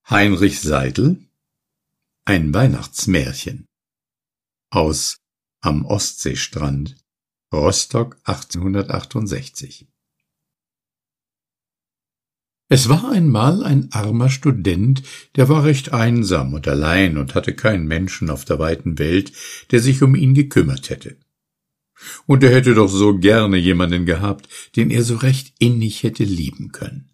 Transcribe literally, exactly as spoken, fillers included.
Heinrich Seidel Ein Weihnachtsmärchen aus Am Ostseestrand, Rostock achtzehnhundertachtundsechzig. Es war einmal ein armer Student, der war recht einsam und allein und hatte keinen Menschen auf der weiten Welt, der sich um ihn gekümmert hätte. Und er hätte doch so gerne jemanden gehabt, den er so recht innig hätte lieben können.